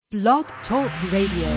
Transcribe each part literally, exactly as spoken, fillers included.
Blog Talk Radio.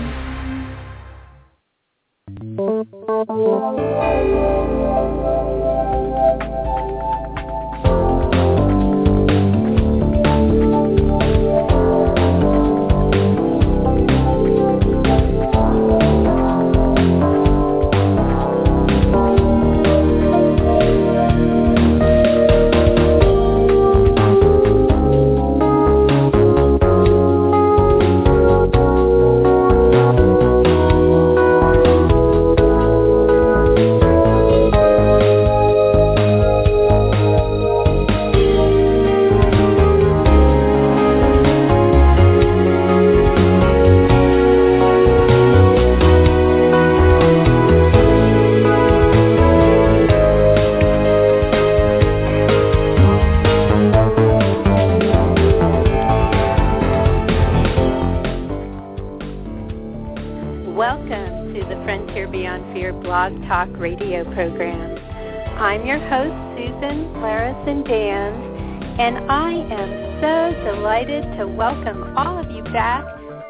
Talk radio program. I'm your host, Susan Larison Dan, and I am so delighted to welcome all of you back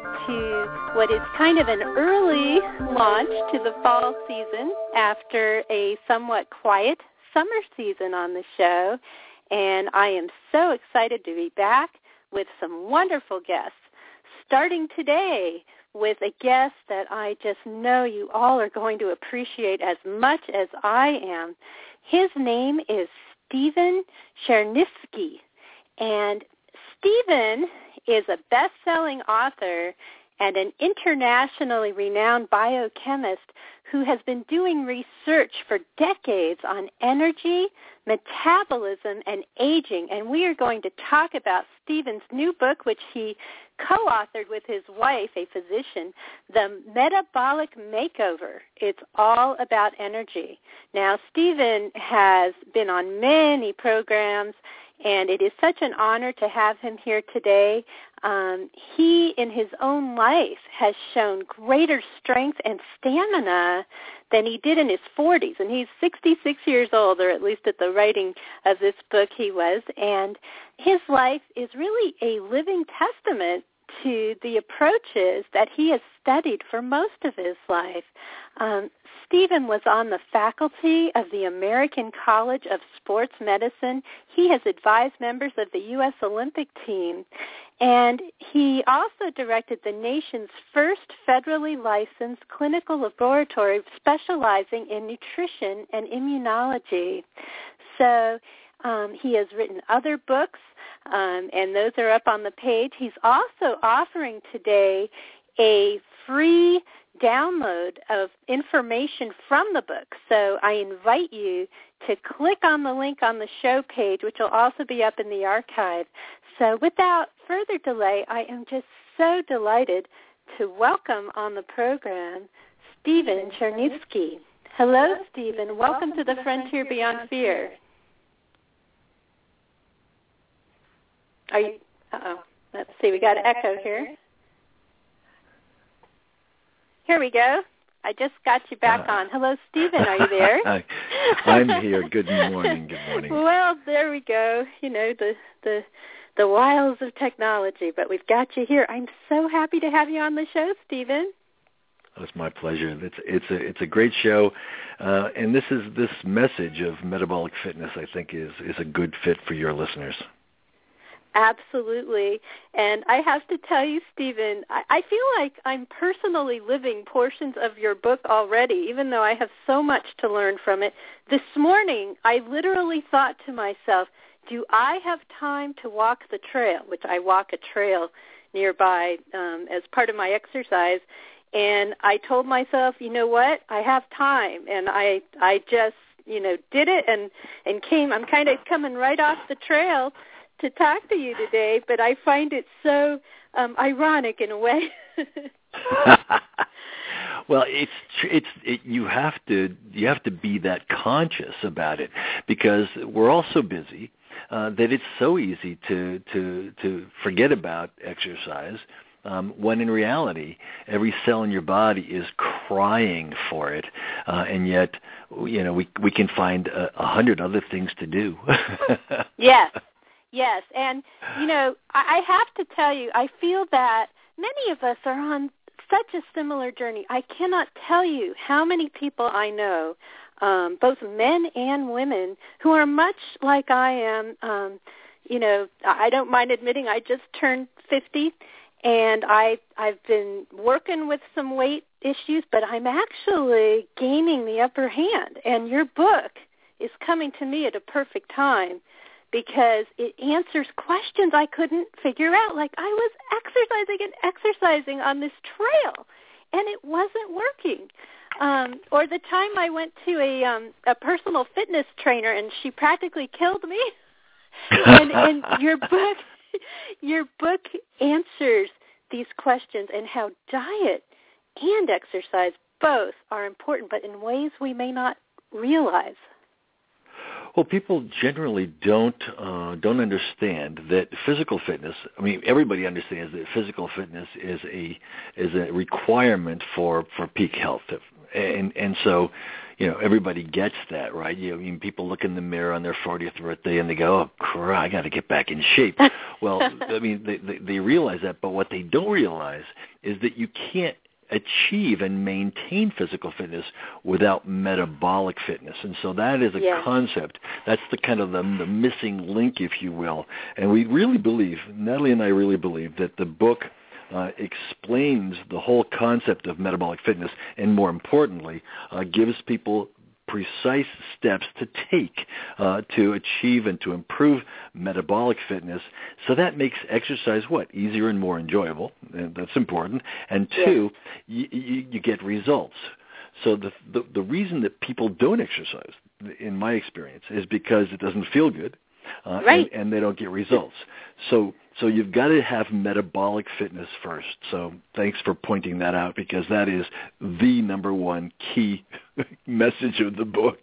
to what is kind of an early launch to the fall season after a somewhat quiet summer season on the show. And I am so excited to be back with some wonderful guests. Starting today with a guest that I just know you all are going to appreciate as much as I am. His name is Stephen Cherniske, and Stephen is a best-selling author and an internationally renowned biochemist who has been doing research for decades on energy, metabolism, and aging. And we are going to talk about Stephen's new book, which he co-authored with his wife, a physician, The Metabolic Makeover. It's all about energy. Now, Stephen has been on many programs, and it is such an honor to have him here today. Um, he, in his own life, has shown greater strength and stamina than he did in his forties. And he's sixty-six years old, or at least at the writing of this book he was. And his life is really a living testament to the approaches that he has studied for most of his life. Um, Stephen was on the faculty of the American College of Sports Medicine. He has advised members of the U S Olympic team. And he also directed the nation's first federally licensed clinical laboratory specializing in nutrition and immunology. So um, he has written other books, um, and those are up on the page. He's also offering today a free download of information from the book. So I invite you to click on the link on the show page, which will also be up in the archive. So without further delay, I am just so delighted to welcome on the program Stephen Cherniske. Hello, Stephen. Welcome to the Frontier Beyond Fear. Are you? Uh-oh. Let's see. We got an echo here. Here we go. I just got you back uh, on. Hello, Stephen. Are you there? I'm here. Good morning. Good morning. Well, there we go. You know, the the the wiles of technology, but we've got you here. I'm so happy to have you on the show, Stephen. Oh, it's my pleasure. It's it's a it's a great show, uh, and this is this message of metabolic fitness. I think is is a good fit for your listeners. Absolutely. And I have to tell you, Stephen, I, I feel like I'm personally living portions of your book already, even though I have so much to learn from it. This morning, I literally thought to myself, do I have time to walk the trail, which I walk a trail nearby um, as part of my exercise. And I told myself, you know what, I have time. And I I just, you know, did it and, and came. I'm kind of coming right off the trail to talk to you today, but I find it so um, ironic in a way. Well, it's it's it, you have to you have to be that conscious about it because we're all so busy uh, that it's so easy to to to forget about exercise. Um, when in reality, every cell in your body is crying for it, uh, and yet, you know, we we can find a, a hundred other things to do. Yes. Yes, and, you know, I, I have to tell you, I feel that many of us are on such a similar journey. I cannot tell you how many people I know, um, both men and women, who are much like I am. Um, you know, I don't mind admitting I just turned fifty, and I, I've been working with some weight issues, but I'm actually gaining the upper hand. And your book is coming to me at a perfect time, because it answers questions I couldn't figure out. Like, I was exercising and exercising on this trail, and it wasn't working. Um, or the time I went to a um, a personal fitness trainer, and she practically killed me. and, and your book, your book answers these questions, and how diet and exercise both are important, but in ways we may not realize. Well, people generally don't uh, don't understand that physical fitness. I mean, everybody understands that physical fitness is a is a requirement for, for peak health, and and so, you know, everybody gets that, right? You know, I mean, people look in the mirror on their fortieth birthday and they go, "Oh, crap, I got to get back in shape." Well, I mean, they, they they realize that, but what they don't realize is that you can't achieve and maintain physical fitness without metabolic fitness. And so that is a yes. concept. That's the kind of the, the missing link, if you will. And we really believe, Natalie and I really believe, that the book uh, explains the whole concept of metabolic fitness, and more importantly, uh, gives people precise steps to take uh, to achieve and to improve metabolic fitness. So that makes exercise what? Easier and more enjoyable, and that's important. And two, yeah. you, you, you get results. So the, the the reason that people don't exercise, in my experience, is because it doesn't feel good, uh, right. and, and they don't get results. So so you've got to have metabolic fitness first. So thanks for pointing that out, because that is the number one key message of the book.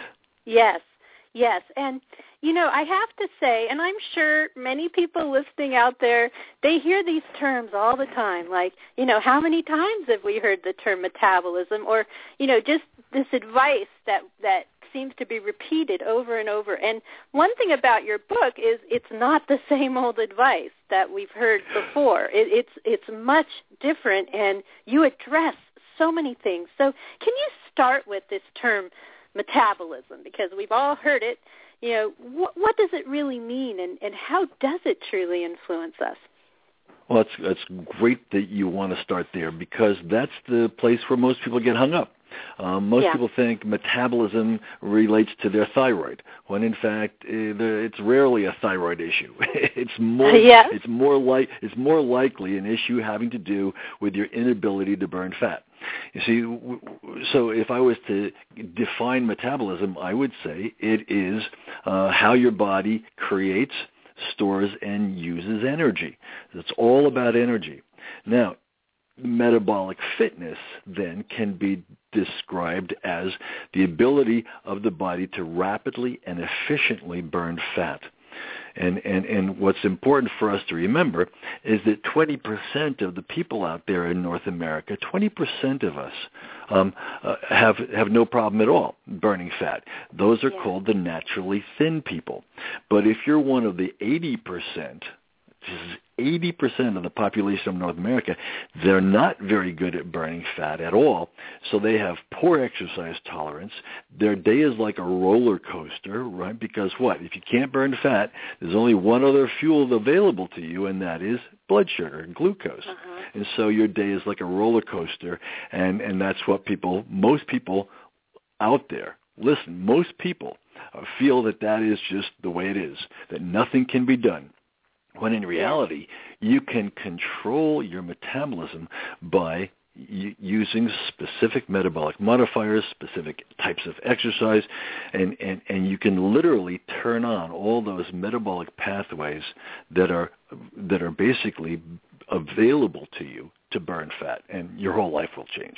Yes, yes. And, you know, I have to say, and I'm sure many people listening out there, they hear these terms all the time, like, you know, how many times have we heard the term metabolism, or, you know, just this advice that, that seems to be repeated over and over. And one thing about your book is it's not the same old advice that we've heard before. It, it's it's much different, and you address so many things. So can you start with this term metabolism, because we've all heard it. You know, wh- what does it really mean, and, and how does it truly influence us? Well, it's, it's great that you want to start there, because that's the place where most people get hung up. Um, most yeah. people think metabolism relates to their thyroid, when in fact it's rarely a thyroid issue. It's more yes. it's more like it's more likely an issue having to do with your inability to burn fat. You see, so if I was to define metabolism, I would say it is uh, how your body creates, stores, and uses energy. It's all about energy. Now, metabolic fitness then can be described as the ability of the body to rapidly and efficiently burn fat. And, and, and what's important for us to remember is that twenty percent of the people out there in North America, twenty percent of us um, uh, have have no problem at all burning fat. Those are yeah. called the naturally thin people. But if you're one of the eighty percent, this is eighty percent of the population of North America, they're not very good at burning fat at all, so they have poor exercise tolerance. Their day is like a roller coaster, right? Because what? If you can't burn fat, there's only one other fuel available to you, and that is blood sugar, glucose. Uh-huh. And so your day is like a roller coaster, and, and that's what people, most people out there, listen, most people feel that that is just the way it is, that nothing can be done. When in reality, you can control your metabolism by y- using specific metabolic modifiers, specific types of exercise, and, and, and you can literally turn on all those metabolic pathways that are that are basically available to you to burn fat, and your whole life will change.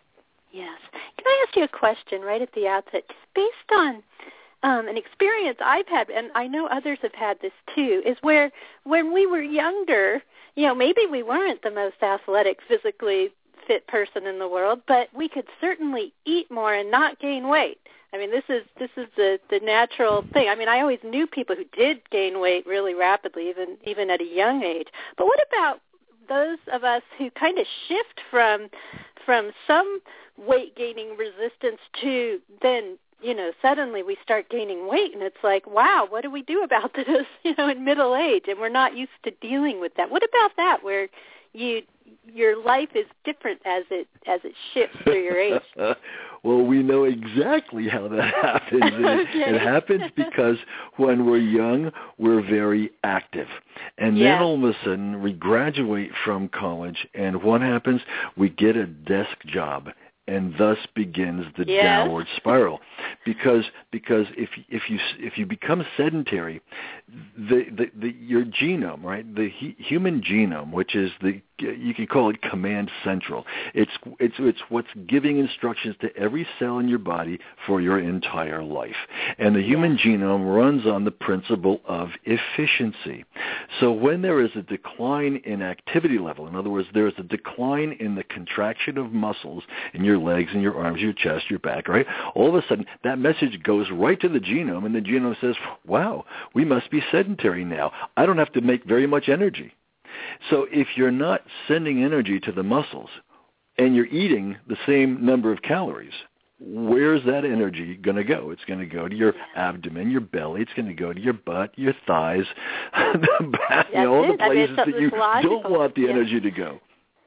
Yes. Can I ask you a question right at the outset, just based on Um, an experience I've had, and I know others have had this too, is where when we were younger, you know, maybe we weren't the most athletic, physically fit person in the world, but we could certainly eat more and not gain weight. I mean, this is this is the, the natural thing. I mean, I always knew people who did gain weight really rapidly, even even at a young age. But what about those of us who kind of shift from from some weight gaining resistance to then, you know, suddenly we start gaining weight, and it's like, wow, what do we do about this, you know, in middle age, and we're not used to dealing with that. What about that, where you your life is different as it as it shifts through your age? Well, we know exactly how that happens. Okay. It, it happens because when we're young, we're very active. And Yeah. then all of a sudden, we graduate from college, and what happens? We get a desk job. And thus begins the Yes. downward spiral, because because if if you if you become sedentary, the, the, the your genome, right, the he, human genome, which is the you can call it command central. It's it's it's what's giving instructions to every cell in your body for your entire life. And the human Yeah. genome runs on the principle of efficiency. So when there is a decline in activity level, in other words, there is a decline in the contraction of muscles in your legs and your arms, your chest, your back, right? All of a sudden, that message goes right to the genome, and the genome says, wow, we must be sedentary now. I don't have to make very much energy. So if you're not sending energy to the muscles and you're eating the same number of calories, where's that energy going to go? It's going to go to your abdomen, your belly. It's going to go to your butt, your thighs, the back, you know, all the places I mean, that you logical. don't want the yeah. energy to go.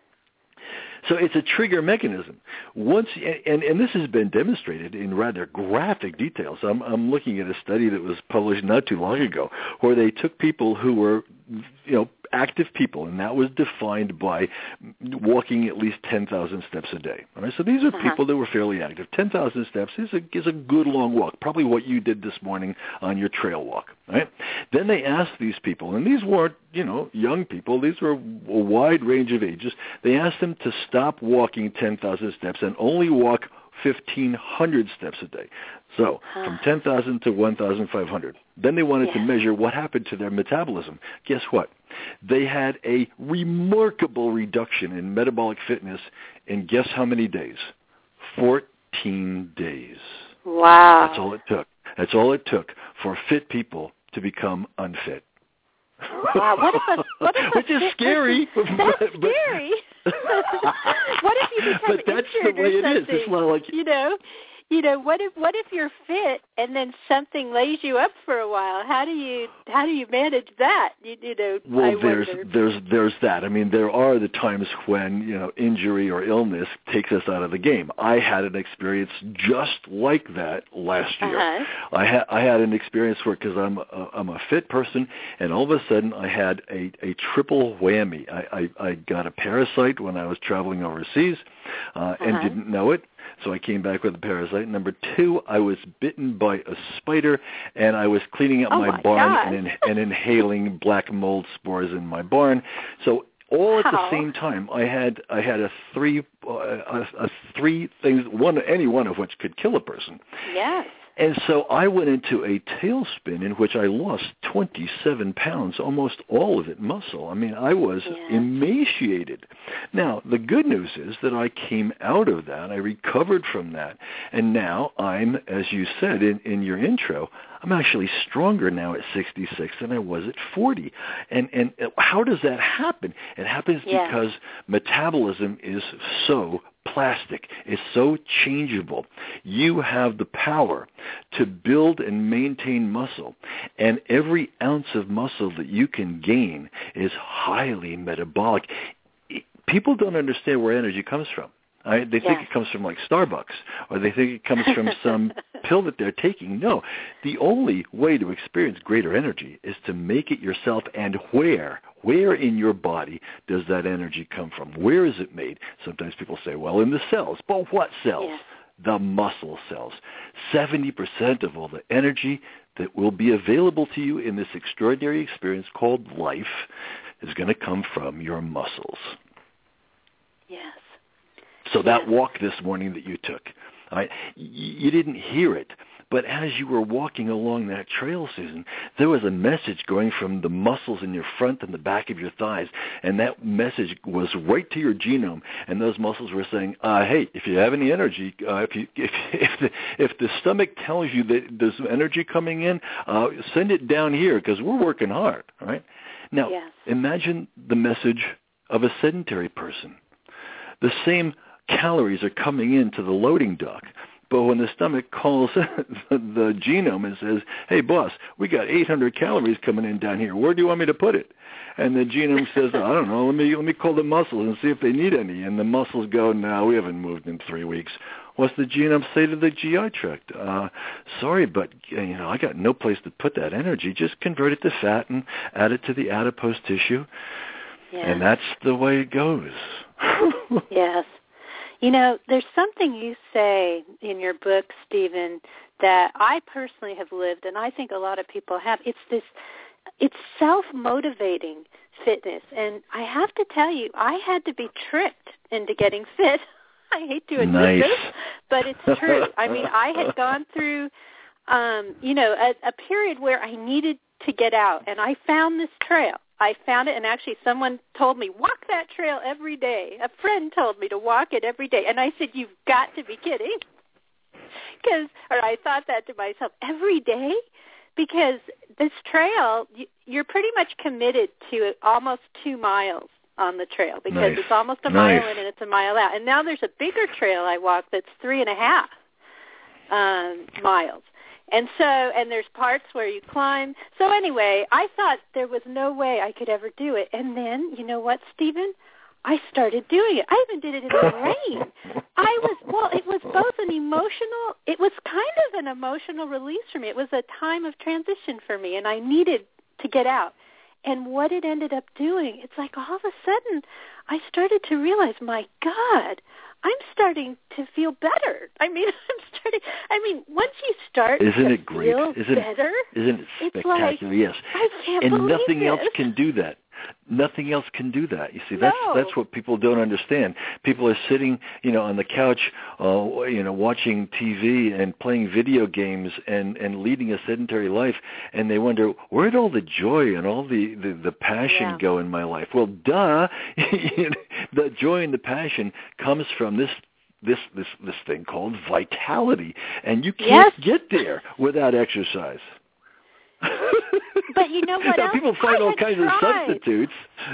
So it's a trigger mechanism. Once, and, and this has been demonstrated in rather graphic details. I'm, I'm looking at a study that was published not too long ago where they took people who were, you know, active people, and that was defined by walking at least ten thousand steps a day. All right? So these are uh-huh. people that were fairly active. ten thousand steps is a, is a good long walk, probably what you did this morning on your trail walk. Right? Then they asked these people, and these weren't, you know, young people. These were a wide range of ages. They asked them to stop walking ten thousand steps and only walk fifteen hundred steps a day. So from ten thousand to one thousand five hundred. Then they wanted yeah. to measure what happened to their metabolism. Guess what? They had a remarkable reduction in metabolic fitness in guess how many days? fourteen days. Wow. That's all it took. That's all it took for fit people to become unfit. Wow. What if a, what if a Which is scary. That's but, scary. What if you become but that's the way it is. It's not like, you know, you know, what if what if you're fit and then something lays you up for a while? How do you how do you manage that? You, you know, well, I there's wonder. there's there's that. I mean, there are the times when, you know, injury or illness takes us out of the game. I had an experience just like that last year. Uh-huh. I had I had an experience where, because I'm a, I'm a fit person, and all of a sudden I had a a triple whammy. I I, I got a parasite when I was traveling overseas, uh, uh-huh. and didn't know it. So I came back with a parasite. Number two, I was bitten by a spider, and I was cleaning up oh my, my barn and, in, and inhaling black mold spores in my barn. So all at the same time, I had I had a three uh, a, a three things, one any one of which could kill a person. Yes. And so I went into a tailspin in which I lost twenty-seven pounds, almost all of it muscle. I mean, I was yeah. emaciated. Now, the good news is that I came out of that. I recovered from that. And now I'm, as you said in, in your intro, I'm actually stronger now at sixty-six than I was at forty. And and how does that happen? It happens yeah. because metabolism is so plastic. It's so changeable. You have the power to build and maintain muscle, and every ounce of muscle that you can gain is highly metabolic. People don't understand where energy comes from. I, they think yeah. it comes from like Starbucks, or they think it comes from some pill that they're taking. No, the only way to experience greater energy is to make it yourself. And where? Where in your body does that energy come from? Where is it made? Sometimes people say, well, in the cells. But what cells? Yeah. The muscle cells. seventy percent of all the energy that will be available to you in this extraordinary experience called life is going to come from your muscles. Yes. So that walk this morning that you took, right, you didn't hear it, but as you were walking along that trail, Susan, there was a message going from the muscles in your front and the back of your thighs, and that message was right to your genome, and those muscles were saying, uh, hey, if you have any energy, uh, if, you, if, if, the, if the stomach tells you that there's energy coming in, uh, send it down here because we're working hard, right? Now, yes. imagine the message of a sedentary person. The same calories are coming into the loading dock. But when the stomach calls the genome and says, hey, boss, we got eight hundred calories coming in down here. Where do you want me to put it? And the genome says, I don't know, let me let me call the muscles and see if they need any. And the muscles go, no, we haven't moved in three weeks. What's the genome say to the G I tract? Uh, sorry, but you know, I got no place to put that energy. Just convert it to fat and add it to the adipose tissue. Yeah. And that's the way it goes. Yes. You know, there's something you say in your book, Stephen, that I personally have lived, and I think a lot of people have. It's this, it's self-motivating fitness. And I have to tell you, I had to be tricked into getting fit. I hate to admit nice. this, but it's true. I mean, I had gone through, um, you know, a, a period where I needed to get out, and I found this trail. I found it, and actually someone told me, walk that trail every day. A friend told me to walk it every day. And I said, you've got to be kidding. Because, or I thought that to myself, every day? Because this trail, you're pretty much committed to almost two miles on the trail, because nice. it's almost a nice. mile in and it's a mile out. And now there's a bigger trail I walk that's three and a half um, miles. And so, and there's parts where you climb. So anyway, I thought there was no way I could ever do it. And then, you know what, Stephen? I started doing it. I even did it in the rain. I was, well, it was both an emotional, it was kind of an emotional release for me. It was a time of transition for me, and I needed to get out. And what it ended up doing, it's like all of a sudden I started to realize, my God, I'm starting to feel better. I mean, I'm starting. I mean, once you start isn't to it great? feel isn't better, it, isn't it spectacular? It's like, yes, I can't and believe nothing this. else can do that. Nothing else can do that. You see, that's No. that's what people don't understand. People are sitting, you know, on the couch, uh, you know, watching T V and playing video games and, and leading a sedentary life, and they wonder, where'd all the joy and all the, the, the passion Yeah. go in my life? Well, duh, the joy and the passion comes from this this this this thing called vitality, and you can't Yes. get there without exercise. But you know what now, else? people find I all had kinds tried. of substitutes.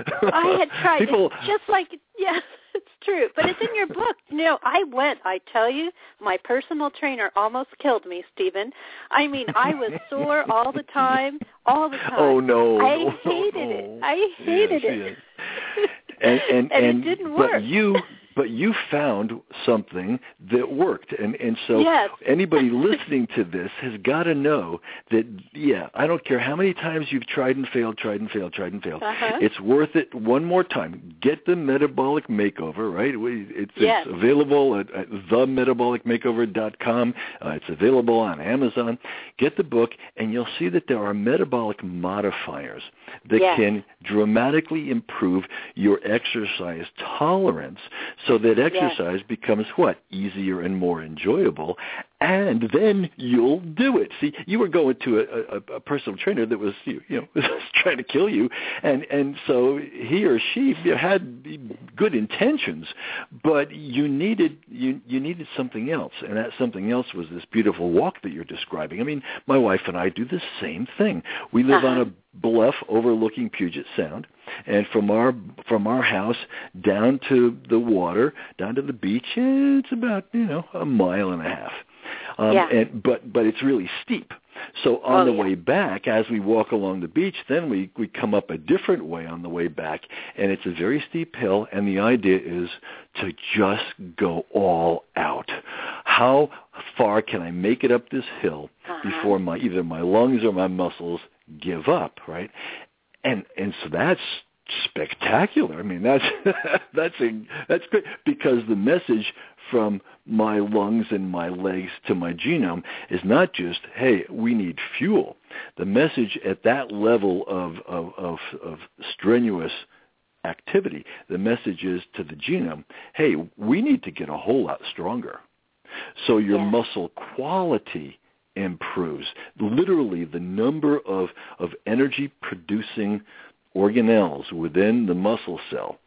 I had tried. People, It's just like, yeah, it's true. But it's in your book. You know, I went, I tell you, my personal trainer almost killed me, Stephen. I mean, I was sore all the time, all the time. Oh, no. I no, hated no. it. I hated yes, it. Yes. And, and, and, and it didn't but work. you But you found something that worked. And, and so yes. anybody listening to this has got to know that, yeah, I don't care how many times you've tried and failed, tried and failed, tried and failed. Uh-huh. It's worth it one more time. Get the Metabolic Makeover, right? It's, yes. it's available at, at the metabolic makeover dot com. Uh, it's available on Amazon. Get the book, and you'll see that there are metabolic modifiers that yes. can dramatically improve your exercise tolerance, so that exercise yes. becomes what? Easier and more enjoyable, and then you'll do it. See, you were going to a, a, a personal trainer that was, you know, was trying to kill you, and, and so he or she had good intentions, but you needed you, you needed something else, and that something else was this beautiful walk that you're describing. I mean, my wife and I do the same thing. We live uh-huh. on a bluff overlooking Puget Sound, and from our from our house down to the water, down to the beach, it's about, you know, a mile and a half. Um, yeah. and, but but it's really steep. So on oh, the yeah. way back, as we walk along the beach, then we, we come up a different way on the way back, and it's a very steep hill, and the idea is to just go all out. How far can I make it up this hill uh-huh. before my either my lungs or my muscles give up, right? And and so that's spectacular. I mean, that's that's a, that's great, because the message from my lungs and my legs to my genome is not just, hey, we need fuel. The message at that level of of, of, of strenuous activity, the message is to the genome, hey, we need to get a whole lot stronger. So your yeah. muscle quality improves. Literally, the number of, of energy-producing organelles within the muscle cell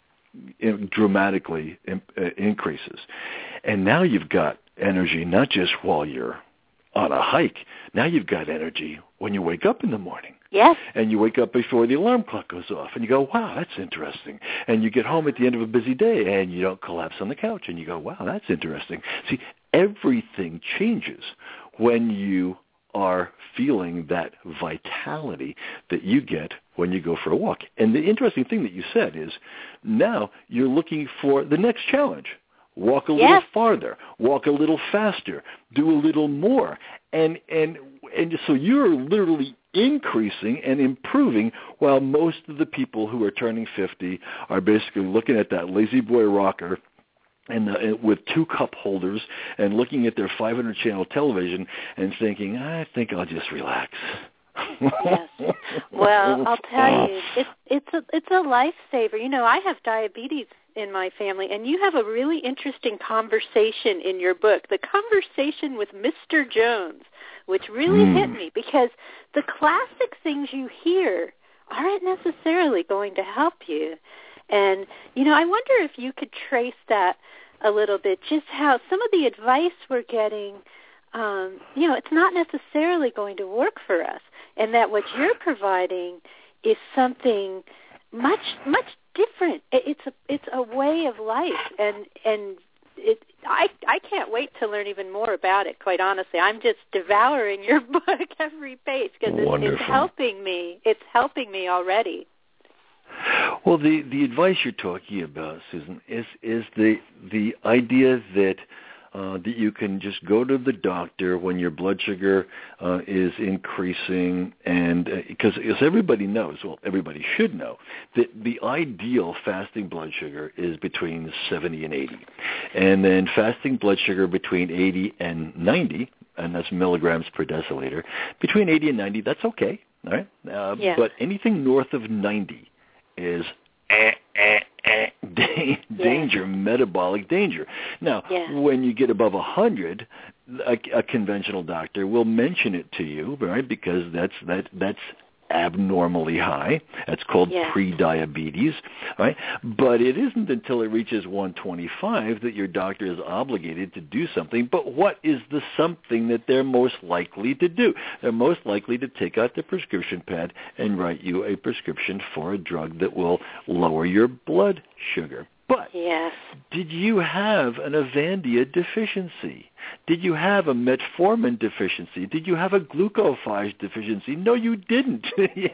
in, dramatically in, uh, increases. And now you've got energy not just while you're on a hike. Now you've got energy when you wake up in the morning. Yes. And you wake up before the alarm clock goes off, and you go, wow, that's interesting. And you get home at the end of a busy day, and you don't collapse on the couch, and you go, wow, that's interesting. See, everything changes when you are feeling that vitality that you get when you go for a walk. And the interesting thing that you said is now you're looking for the next challenge. Walk a yes. little farther, walk a little faster, do a little more. And and and so you're literally increasing and improving, while most of the people who are turning fifty are basically looking at that lazy boy rocker and, uh, and with two cup holders and looking at their five hundred channel television and thinking, I think I'll just relax. Yes. Well, I'll tell you, it's it's a it's a lifesaver. You know, I have diabetes in my family, and you have a really interesting conversation in your book, the conversation with Mister Jones, which really mm. hit me, because the classic things you hear aren't necessarily going to help you. And, you know, I wonder if you could trace that a little bit, just how some of the advice we're getting, um, you know, it's not necessarily going to work for us, and that what you're providing is something much, much different. It's a it's a way of life, and and it I I can't wait to learn even more about it. Quite honestly, I'm just devouring your book every page because it's, it's helping me. It's helping me already. Well, the the advice you're talking about, Susan, is is the the idea that uh, that you can just go to the doctor when your blood sugar uh, is increasing, and because uh, as everybody knows, well, everybody should know that the ideal fasting blood sugar is between seventy and eighty, and then fasting blood sugar between eighty and ninety, and that's milligrams per deciliter. Between eighty and ninety, that's okay, all right. Uh, yeah. But anything north of ninety is eh, eh, eh, da- danger, yeah. metabolic danger. Now, yeah. when you get above one hundred, a, a conventional doctor will mention it to you, right? Because that's that that's abnormally high. That's called yeah. pre-diabetes, right? But it isn't until it reaches one twenty-five that your doctor is obligated to do something. But what is the something that they're most likely to do? They're most likely to take out the prescription pad and write you a prescription for a drug that will lower your blood sugar. But yes. did you have an Avandia deficiency? Did you have a metformin deficiency? Did you have a glucophage deficiency? No, you didn't.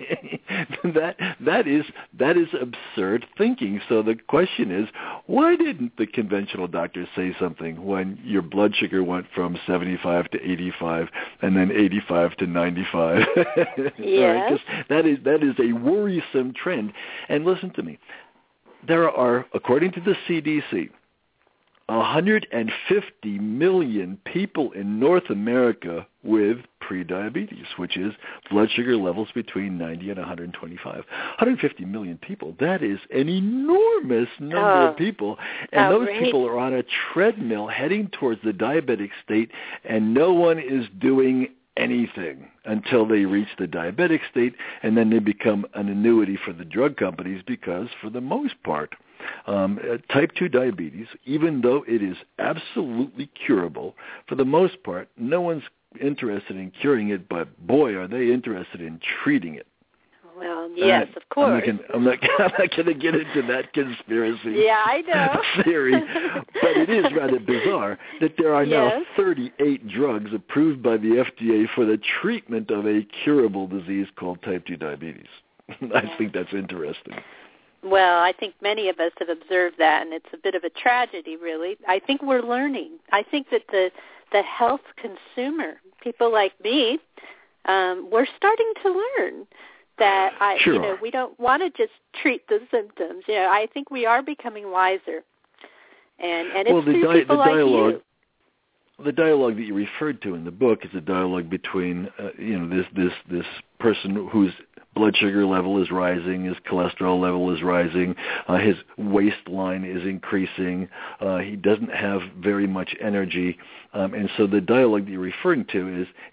that that is that is absurd thinking. So the question is, why didn't the conventional doctor say something when your blood sugar went from seventy-five to eighty-five and then eighty-five to ninety-five? Yes. Right? that is that is a worrisome trend. And listen to me. There are, according to the C D C, one hundred fifty million people in North America with prediabetes, which is blood sugar levels between ninety and one hundred twenty-five. one hundred fifty million people, that is an enormous number oh, of people. And oh, those great. people are on a treadmill heading towards the diabetic state, and no one is doing anything until they reach the diabetic state, and then they become an annuity for the drug companies because, for the most part, um, type two diabetes, even though it is absolutely curable, for the most part, no one's interested in curing it, but boy, are they interested in treating it. Well, yes, uh, of course. I'm not going to get into that conspiracy yeah, I know. theory, but it is rather bizarre that there are yes. now thirty-eight drugs approved by the F D A for the treatment of a curable disease called type two diabetes. I think that's interesting. Well, I think many of us have observed that, and it's a bit of a tragedy, really. I think we're learning. I think that the the health consumer, people like me, um, we're starting to learn that I, sure. you know, we don't want to just treat the symptoms. You know, I think we are becoming wiser, and and it's well, the through di- people the like dialogue, you. The dialogue that you referred to in the book is a dialogue between, uh, you know, this this this person whose blood sugar level is rising, his cholesterol level is rising, uh, his waistline is increasing, uh, he doesn't have very much energy, um, and so the dialogue that you're referring to is is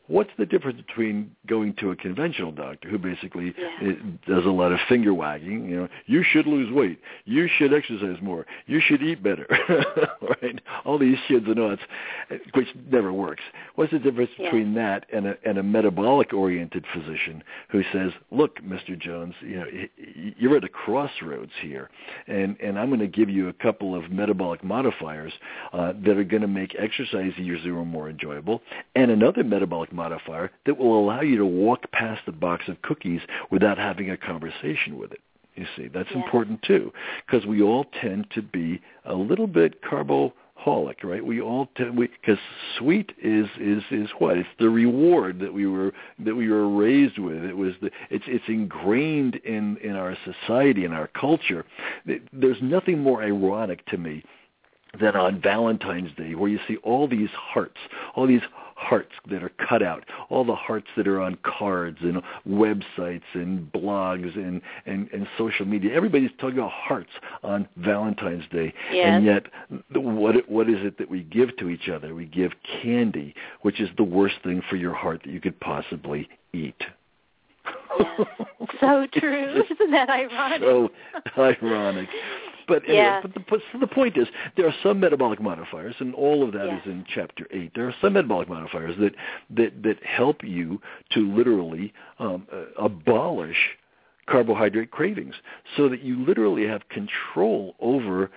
what's the difference between going to a conventional doctor who basically yeah. does a lot of finger wagging, you know, you should lose weight, you should exercise more, you should eat better, right? All these shoulds and oughts, which never works. What's the difference yeah. between that and a, and a metabolic-oriented physician who says, look, Mister Jones, you know, you're at a crossroads here, and, and I'm going to give you a couple of metabolic modifiers uh, that are going to make exercise easier or more enjoyable, and another metabolic modifier that will allow you to walk past the box of cookies without having a conversation with it. You see, that's yeah. important too, because we all tend to be a little bit carboholic, right? We all tend, because sweet is is is what? It's the reward that we were that we were raised with. It was the it's it's ingrained in in our society, in our culture. There's nothing more ironic to me than on Valentine's Day, where you see all these hearts, all these hearts that are cut out, all the hearts that are on cards and websites and blogs and, and, and social media. Everybody's talking about hearts on Valentine's Day. Yes. And yet, what what is it that we give to each other? We give candy, which is the worst thing for your heart that you could possibly eat. Yes. So true. Isn't that ironic? So ironic. But anyway, yeah. but the, but the point is, there are some metabolic modifiers, and all of that yeah. is in Chapter eight. There are some metabolic modifiers that that, that help you to literally um, uh, abolish carbohydrate cravings, so that you literally have control over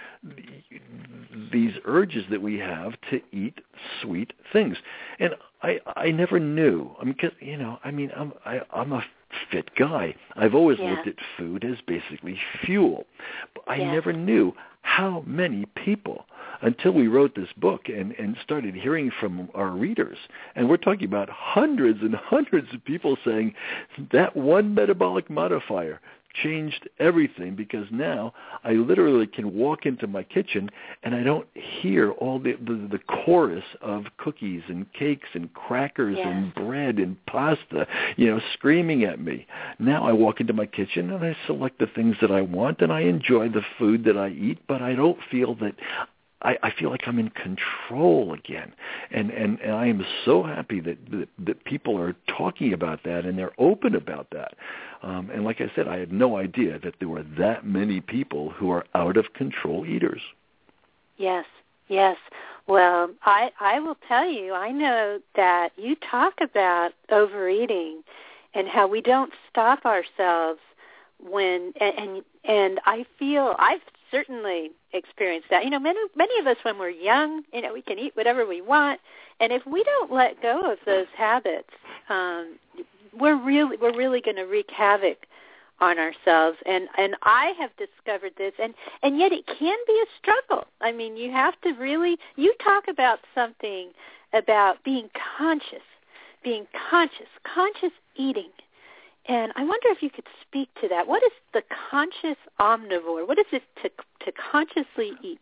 these urges that we have to eat sweet things. And I, I never knew. I mean, 'cause, you know, I mean, I'm I, I'm a fit guy. I've always yeah. looked at food as basically fuel. But I yeah. never knew how many people, until we wrote this book and, and started hearing from our readers, and we're talking about hundreds and hundreds of people saying that one metabolic modifier changed everything, because now I literally can walk into my kitchen and I don't hear all the the, the chorus of cookies and cakes and crackers yes. and bread and pasta, you know, screaming at me. Now I walk into my kitchen and I select the things that I want and I enjoy the food that I eat, but I don't feel that I, I feel like I'm in control again, and, and, and I am so happy that, that that people are talking about that and they're open about that. Um, and like I said, I had no idea that there were that many people who are out of control eaters. Yes, yes. Well, I I will tell you, I know that you talk about overeating and how we don't stop ourselves when and and, and I feel I've certainly experienced that. You know, many many of us when we're young, you know, we can eat whatever we want, and if we don't let go of those habits, um, we're really we're really going to wreak havoc on ourselves. And and I have discovered this, and and yet it can be a struggle. I mean, you have to really you talk about something about being conscious, being conscious, conscious eating. And I wonder if you could speak to that. What is the conscious omnivore? What is it to to consciously eat?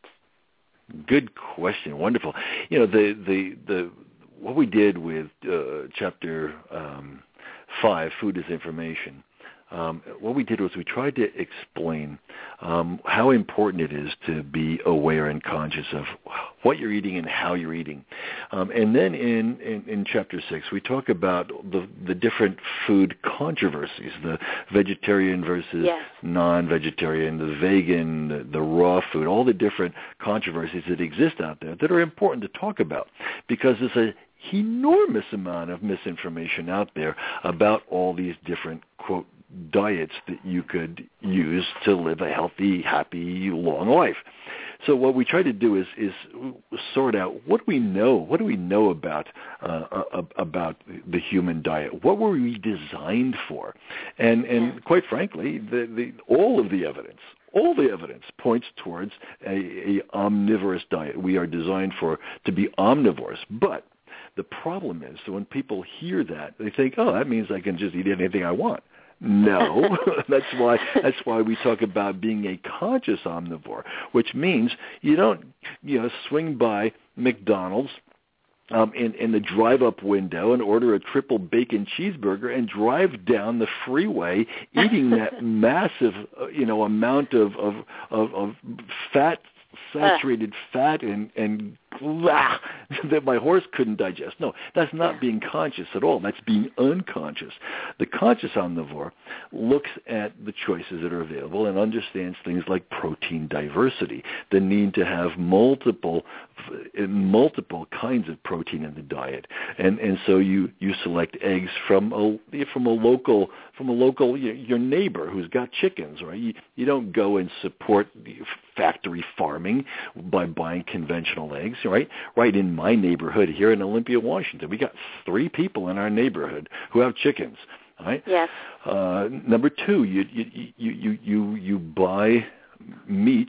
Good question. Wonderful. You know, the the the what we did with uh, chapter um, five, food is information. Um, what we did was we tried to explain um, how important it is to be aware and conscious of what you're eating and how you're eating. Um, and then in, in, in Chapter six, we talk about the, the different food controversies, the vegetarian versus yes. non-vegetarian, the vegan, the, the raw food, all the different controversies that exist out there that are important to talk about, because there's a enormous amount of misinformation out there about all these different, quote, diets that you could use to live a healthy, happy, long life. So what we try to do is is sort out what do we know, what do we know about uh, about the human diet? What were we designed for? And and yeah. quite frankly, the, the all of the evidence, all the evidence points towards a, a omnivorous diet. We are designed for to be omnivores, but the problem is that when people hear that, they think, oh, that means I can just eat anything I want. No, that's why that's why we talk about being a conscious omnivore, which means you don't, you know, swing by McDonald's um, in, in the drive-up window and order a triple bacon cheeseburger and drive down the freeway eating that massive, uh, you know, amount of of, of, of fat. saturated fat and and blah, that my horse couldn't digest. No, that's not being conscious at all. That's being unconscious. The conscious omnivore looks at the choices that are available and understands things like protein diversity, the need to have multiple multiple kinds of protein in the diet, and and so you you select eggs from a from a local from a local your neighbor who's got chickens, right? You, you don't go and support factory farming by buying conventional eggs, right? Right in my neighborhood here in Olympia, Washington, we got three people in our neighborhood who have chickens. Right? Yes. Uh, number two, you you you you you, you buy meat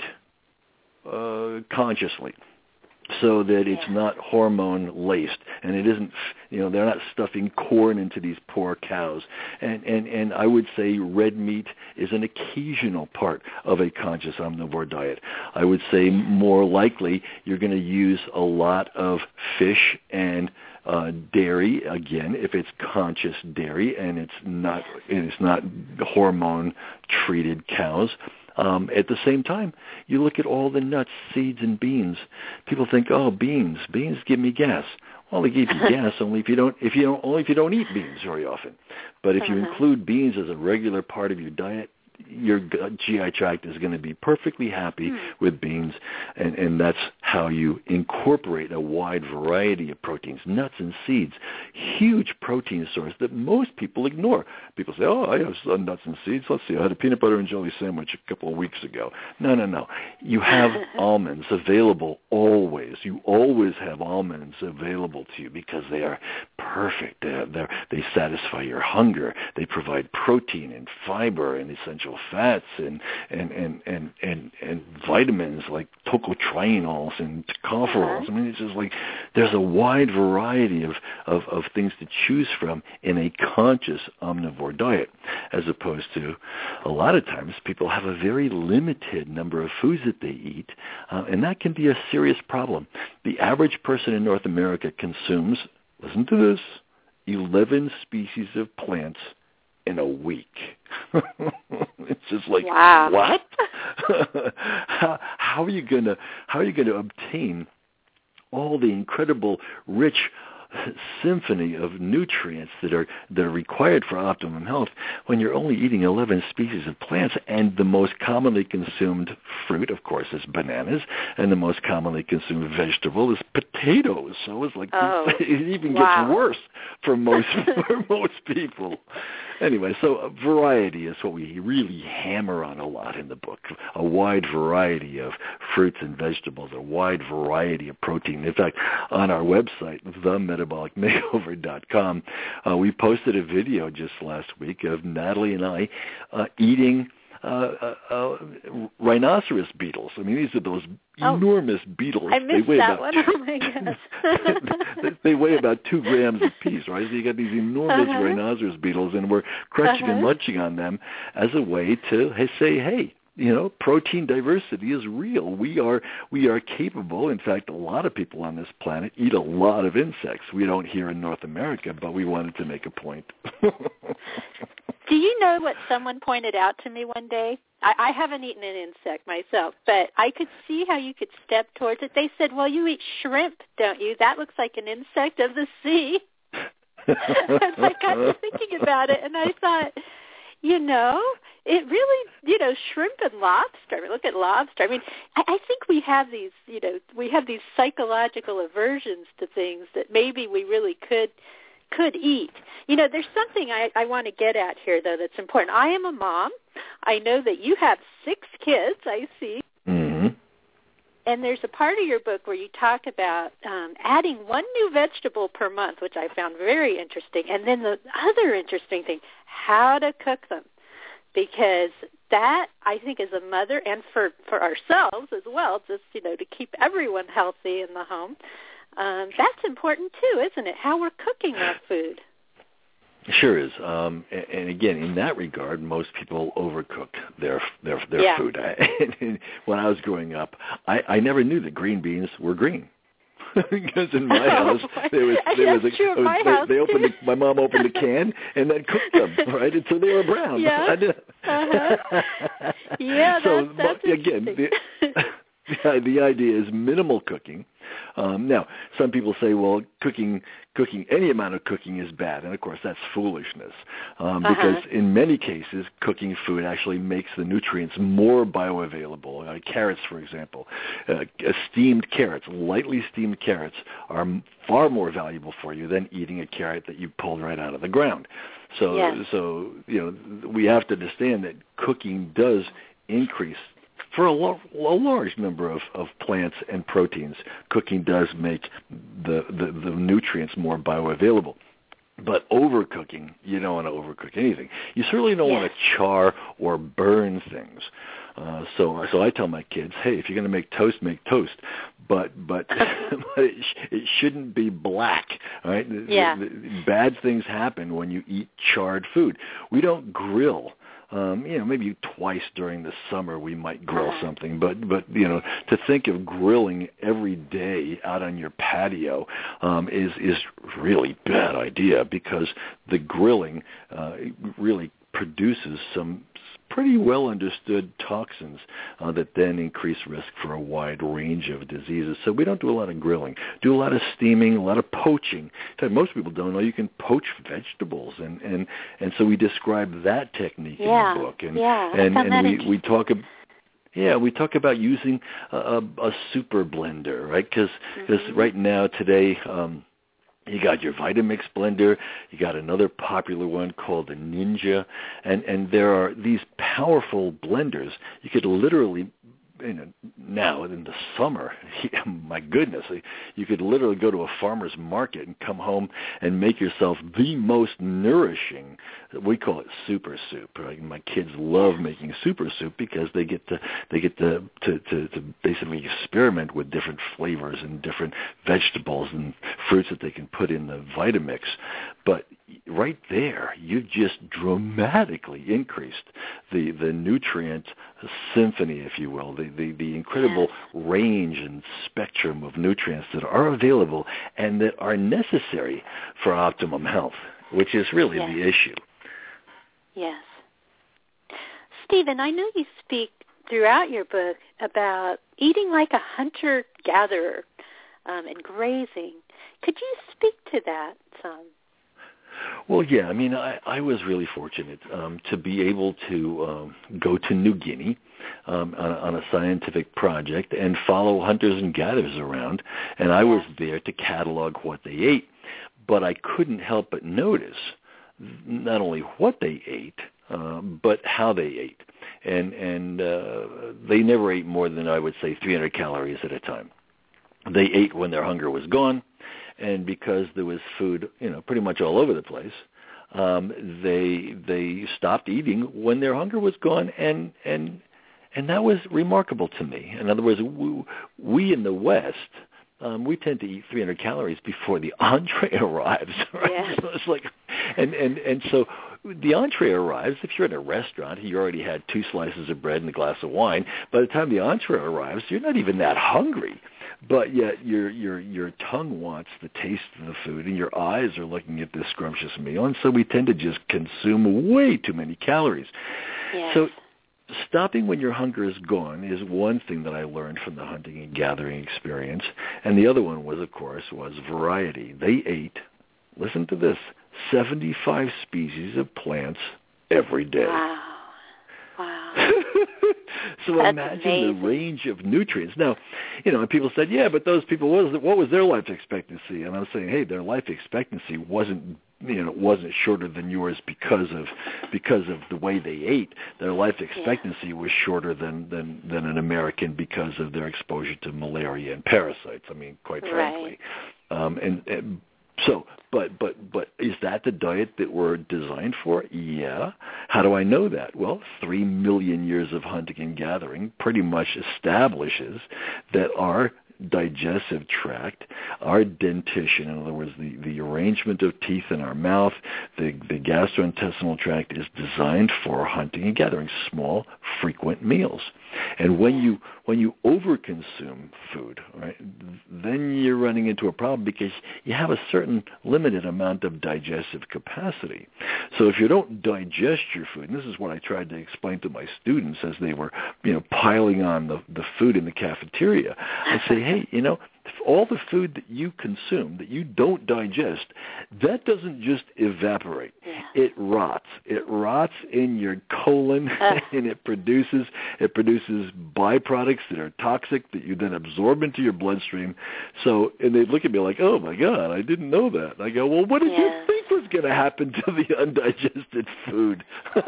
uh, consciously, so that it's yeah. not hormone laced, and it isn't, you know, they're not stuffing corn into these poor cows. And and and I would say red meat is an occasional part of a conscious omnivore diet. I would say more likely you're going to use a lot of fish and Uh, dairy, again, if it's conscious dairy and it's not and it's not hormone treated cows. Um, at the same time, you look at all the nuts, seeds, and beans. People think, oh, beans, beans give me gas. Well, they give you gas only if you don't if you don't only if you don't eat beans very often. But if you uh-huh. include beans as a regular part of your diet, your G I tract is going to be perfectly happy mm. with beans, and, and that's how you incorporate a wide variety of proteins, nuts and seeds, huge protein source that most people ignore. People say, oh, I have some nuts and seeds. Let's see, I had a peanut butter and jelly sandwich a couple of weeks ago. No, no, no. You have almonds available always. You always have almonds available to you because they are perfect. They're, they're, they satisfy your hunger. They provide protein and fiber and essential fats and and and and and, and vitamins like tocotrienols and tocopherols. I mean, it's just like there's a wide variety of, of, of things to choose from in a conscious omnivore diet, as opposed to a lot of times people have a very limited number of foods that they eat, uh, and that can be a serious problem. The average person in North America consumes, listen to this, eleven species of plants in a week. It's just like, wow. what? how, how are you gonna how are you gonna obtain all the incredible rich symphony of nutrients that are that are required for optimum health when you're only eating eleven species of plants, and the most commonly consumed fruit, of course, is bananas, and the most commonly consumed vegetable is potatoes. So it's like oh, it even wow. gets worse for most for most people. Anyway, so a variety is what we really hammer on a lot in the book. A wide variety of fruits and vegetables, a wide variety of protein. In fact, on our website, the metabolic makeover dot com, uh, we posted a video just last week of Natalie and I uh, eating uh, uh, uh, rhinoceros beetles. I mean, these are those oh, enormous beetles. I missed they weigh that about one. Two, oh, my gosh. they weigh about two grams apiece, right? So you got these enormous uh-huh. rhinoceros beetles, and we're crunching uh-huh. and munching on them as a way to say, hey, you know, protein diversity is real. We are we are capable. In fact, a lot of people on this planet eat a lot of insects. We don't here in North America, but we wanted to make a point. Do you know what someone pointed out to me one day? I, I haven't eaten an insect myself, but I could see how you could step towards it. They said, well, you eat shrimp, don't you? That looks like an insect of the sea. And I got to thinking about it, and I thought, you know, it really, you know, shrimp and lobster. I mean, look at lobster. I mean, I, I think we have these, you know, we have these psychological aversions to things that maybe we really could could eat. You know, there's something I, I want to get at here, though, that's important. I am a mom. I know that you have six kids, I see. Mm-hmm. And there's a part of your book where you talk about um, adding one new vegetable per month, which I found very interesting. And then the other interesting thing, how to cook them. Because that, I think, as a mother and for, for ourselves as well, just, you know, to keep everyone healthy in the home, um, that's important too, isn't it? How we're cooking our food. Sure is, um, and, and again, in that regard, most people overcook their their their yeah. food. I, when I was growing up, I, I never knew that green beans were green. Because in my house, there was there was a, true in my was, house they, they opened the, my mom opened the can and then cooked them, right, until they were brown. Yeah, I did. uh-huh. yeah, so that's, that's again, the, the idea is minimal cooking. Um, now, some people say, well, cooking, cooking, any amount of cooking is bad, and of course that's foolishness, um, uh-huh. because in many cases, cooking food actually makes the nutrients more bioavailable. Uh, carrots, for example, uh, steamed carrots, lightly steamed carrots, are far more valuable for you than eating a carrot that you pulled right out of the ground. So, yes. so you know, we have to understand that cooking does increase. For a, lo- a large number of, of plants and proteins, cooking does make the, the, the nutrients more bioavailable. But overcooking, you don't want to overcook anything. You certainly don't yes. want to char or burn things. Uh, so, so I tell my kids, hey, if you're going to make toast, make toast, but but, but it, sh- it shouldn't be black. Right? Yeah. The, the, bad things happen when you eat charred food. We don't grill. Um, you know, maybe twice during the summer we might grill uh-huh. something, but but you know, to think of grilling every day out on your patio um, is is really bad idea, because the grilling uh, really produces some pretty well understood toxins uh, that then increase risk for a wide range of diseases. So we don't do a lot of grilling. Do a lot of steaming, a lot of poaching. In fact, most people don't know you can poach vegetables, and, and, and so we describe that technique yeah. in the book. And, yeah. and, and we, we talk about Yeah, we talk about using a, a, a super blender, right? Because mm-hmm. right now, today, um, you got your Vitamix blender, you got another popular one called the Ninja, and, and there are these powerful blenders. You could literally, you know, now in the summer, my goodness, you could literally go to a farmer's market and come home and make yourself the most nourishing, we call it super soup. Right? My kids love making super soup because they get to they get to, to, to, to basically experiment with different flavors and different vegetables and fruits that they can put in the Vitamix. But right there, you've just dramatically increased the, the nutrient symphony, if you will, the, the, the incredible yes. range and spectrum of nutrients that are available and that are necessary for optimum health, which is really yes. the issue. Yes. Stephen, I know you speak throughout your book about eating like a hunter-gatherer um, and grazing. Could you speak to that some? Well, yeah. I mean, I, I was really fortunate um, to be able to um, go to New Guinea um, on, on a scientific project and follow hunters and gatherers around, and I yeah. was there to catalog what they ate. But I couldn't help but notice not only what they ate, uh, but how they ate. And, and uh, they never ate more than, I would say, three hundred calories at a time. They ate when their hunger was gone, and because there was food, you know, pretty much all over the place, um, they they stopped eating when their hunger was gone, and and and that was remarkable to me. In other words, we, we in the West, um, we tend to eat three hundred calories before the entree arrives. Right? Yeah. So it's like, and and and so the entree arrives. If you're in a restaurant, you already had two slices of bread and a glass of wine. By the time the entree arrives, you're not even that hungry. But yet your your your tongue wants the taste of the food, and your eyes are looking at this scrumptious meal, and so we tend to just consume way too many calories. Yes. So stopping when your hunger is gone is one thing that I learned from the hunting and gathering experience, and the other one was, of course, was variety. They ate, listen to this, seventy-five species of plants every day. Wow. Wow. So That's imagine amazing. the range of nutrients. Now, you know, and people said, yeah, but those people, what was, the, what was their life expectancy? And I was saying, hey, their life expectancy wasn't, you know, wasn't shorter than yours because of because of the way they ate. Their life expectancy yeah. was shorter than, than, than an American because of their exposure to malaria and parasites. I mean, quite frankly. Right. Um, and, and so, but but but is that the diet that we're designed for? Yeah. How do I know that? Well, three million years of hunting and gathering pretty much establishes that our di- digestive tract, our dentition, in other words, the, the arrangement of teeth in our mouth, the, the gastrointestinal tract is designed for hunting and gathering, small, frequent meals. And when you when you overconsume food, right, then you're running into a problem because you have a certain limited amount of digestive capacity. So if you don't digest your food, and this is what I tried to explain to my students as they were, you know, piling on the, the food in the cafeteria, I say, hey, you know, all the food that you consume that you don't digest, that doesn't just evaporate. Yeah. It rots. It rots in your colon, uh. and it produces it produces byproducts that are toxic that you then absorb into your bloodstream. So, and they look at me like, oh my God, I didn't know that. And I go, well, what did yeah. you think was going to happen to the undigested food?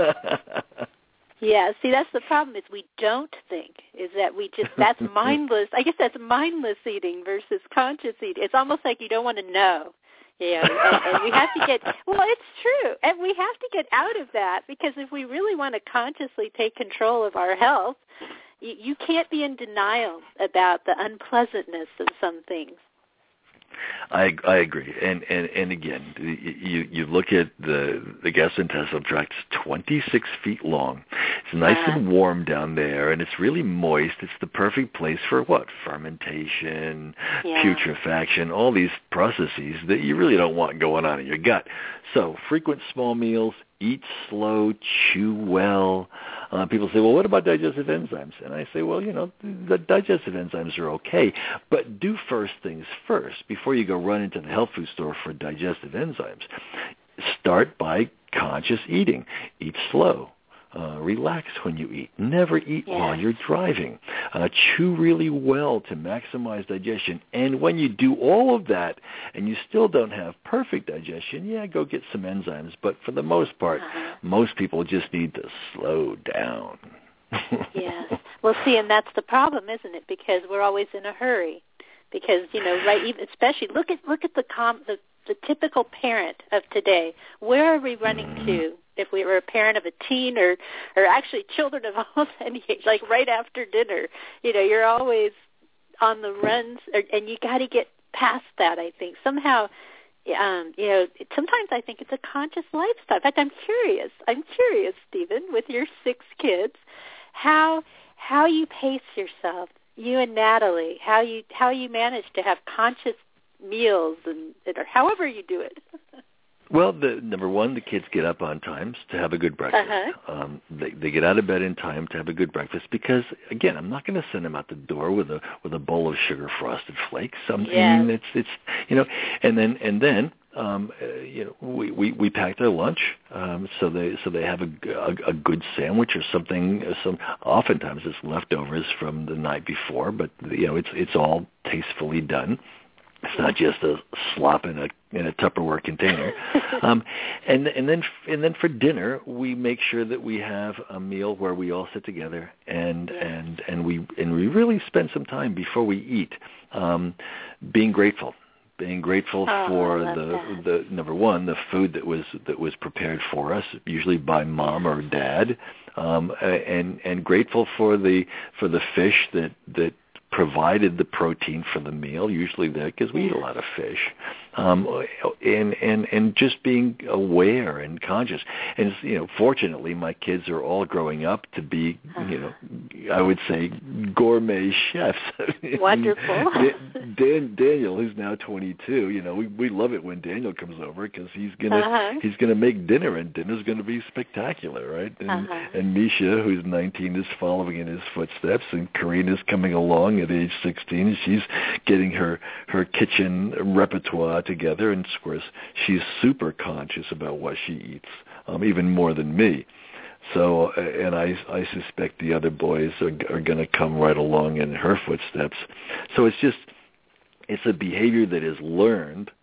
Yeah, see, that's the problem is we don't think, is that we just, that's mindless, I guess that's mindless eating versus conscious eating. It's almost like you don't want to know, you know, and, and we have to get, well, it's true, and we have to get out of that because if we really want to consciously take control of our health, you, you can't be in denial about the unpleasantness of some things. I I agree, and and and again, you you look at the the gastrointestinal tract. It's twenty-six feet long. It's nice uh-huh. and warm down there, and it's really moist. It's the perfect place for what? Fermentation, yeah. putrefaction, all these processes that you really don't want going on in your gut. So frequent small meals, eat slow, chew well. Uh, people say, well, what about digestive enzymes? And I say, well, you know, the digestive enzymes are okay, but do first things first before you go run into the health food store for digestive enzymes. Start by conscious eating. Eat slow. Uh, relax when you eat. Never eat yeah. while you're driving. Uh, chew really well to maximize digestion. And when you do all of that and you still don't have perfect digestion, yeah, go get some enzymes. But for the most part, uh-huh. most people just need to slow down. Yes. Well, see, and that's the problem, isn't it? Because we're always in a hurry. Because, you know, right, even, especially look at look at the com the the typical parent of today. Where are we running mm. to? If we were a parent of a teen or, or actually children of almost any age, like right after dinner, you know, you're always on the runs, or, and you got to get past that, I think. Somehow, um, you know, sometimes I think it's a conscious lifestyle. In fact, I'm curious. I'm curious, Stephen, with your six kids, how how you pace yourself, you and Natalie, how you how you manage to have conscious meals and or however you do it. Well, the number one, the kids get up on time to have a good breakfast. Uh-huh. Um, they, they get out of bed in time to have a good breakfast because, again, I'm not going to send them out the door with a with a bowl of sugar frosted flakes. Um, yes. I mean, it's it's you know, and then and then um, uh, you know we, we, we pack their lunch um, so they so they have a, a, a good sandwich or something. Some oftentimes it's leftovers from the night before, but you know it's it's all tastefully done. It's not just a slop in a in a Tupperware container, um, and and then and then for dinner we make sure that we have a meal where we all sit together and and and we and we really spend some time before we eat, um, being grateful, being grateful oh, for the the number one the food that was that was prepared for us, usually by mom or dad, um, and and grateful for the for the fish that that. provided the protein for the meal, usually there, because we eat a lot of fish, um, and and and just being aware and conscious. And you know, fortunately, my kids are all growing up to be, you know, I would say gourmet chefs. Wonderful. Dan, Daniel, who's now twenty-two, you know, we we love it when Daniel comes over because he's gonna uh-huh. he's gonna make dinner, and dinner's gonna be spectacular, right? And, uh-huh. and Misha, who's nineteen, is following in his footsteps, and Karina's coming along at age sixteen. She's getting her her kitchen repertoire together, and of course she's super conscious about what she eats, um, even more than me. So, and I I suspect the other boys are, are going to come right along in her footsteps. So it's just it's a behavior that is learned